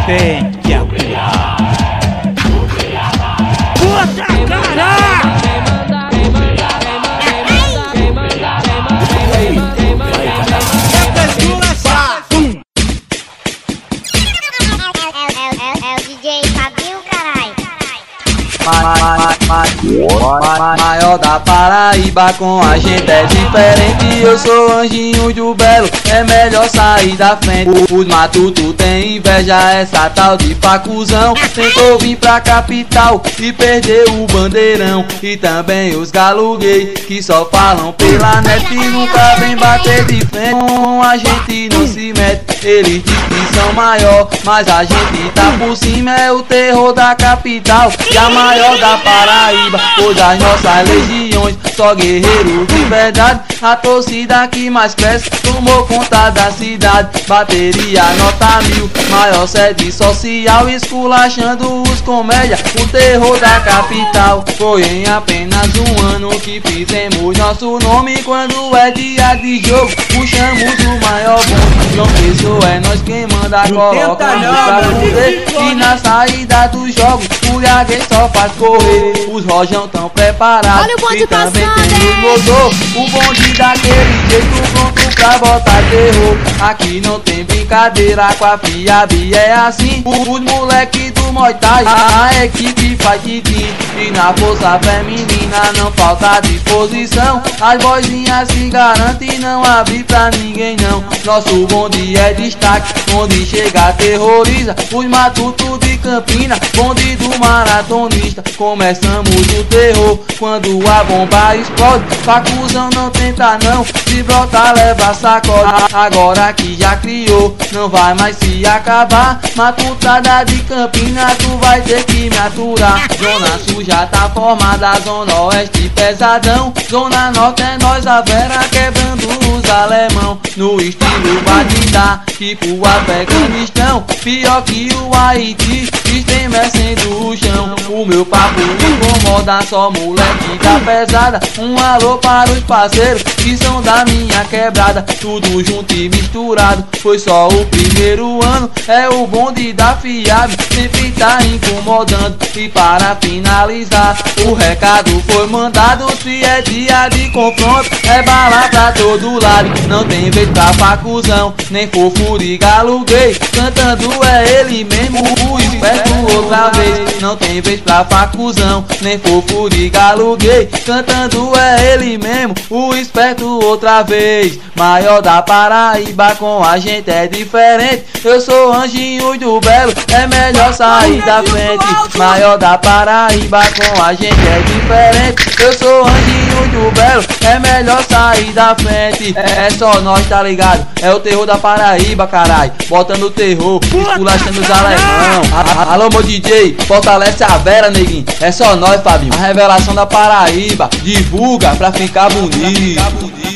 tem que aturar. Puta cara! Maior da Paraíba, com a gente é diferente. Eu sou Anjinho do Belo, é melhor sair da frente. Os matutos tem inveja, essa tal de facuzão. Tentou vir pra capital e perdeu o bandeirão. E também os galo gay, que só falam pela net e nunca vem bater de frente. Com a gente não se mete, eles dizem que são maior, mas a gente tá por cima, é o terror da capital. E a maior da Paraíba, pois as nossas legiões, só guerreiro de verdade. A torcida que mais cresce tomou conta da cidade. Bateria nota 1000, maior sede social, esculachando os comédia, o terror da capital. Foi em apenas um ano que fizemos nosso nome. Quando é dia de jogo, puxamos o maior bonde. João Pessoa é nós quem manda, coloca pra poder. E na saída dos jogos, o Gaguei só faz correr. Os rojão tão preparados, olha o bonde e também passando, tem o motor. O bonde daquele jeito, pronto pra botar terror. Aqui não tem brincadeira, com a Fiab é assim. Os moleque do Muay Thai, a equipe faz titi. E na força feminina não falta disposição. As boizinhas se garantem e não abre pra ninguém não. Nosso bonde é destaque, onde chega terroriza. Os matutos de Campina, bonde do maratonista. Começamos o terror quando a bomba explode. Facuzão não tenta não, se brotar leva sacode. Agora que já criou, não vai mais se acabar. Matutada de Campina, tu vai ter que me aturar. Zona Sul já tá formada, Zona Oeste pesadão. Zona Norte é nós a vera, quebrando os alemão. No estilo Badidá, tipo Afeganistão. Pior que o Haiti, estremecendo o chão. O meu papo incomoda, só moleque da pesada. Um alô para os parceiros que são da minha quebrada. Tudo junto e misturado, foi só o primeiro ano. É o bonde da Fiab, sempre tá incomodando. E para finalizar, o recado foi mandado. Se é dia de confronto, é bala pra todo lado. Não tem vez pra facuzão, nem fofo de galo gay. Cantando é ele mesmo, o esperto outra vez. Não tem vez pra facuzão, nem fofo de galo gay. Cantando é ele mesmo, o esperto outra vez. Maior da Paraíba, com a gente é diferente. Eu sou Anjinho do Belo, é melhor sair da frente. Maior da Paraíba, com a gente é diferente. Eu sou Anjinho do Belo, é melhor sair da frente. É só nós, tá ligado? É o terror da Paraíba, carai. Botando o terror, esculachando os alemão. Alô, meu DJ, fortalece a vera, neguinho. É só nós, Fabinho. A revelação da Paraíba, divulga pra ficar bonito.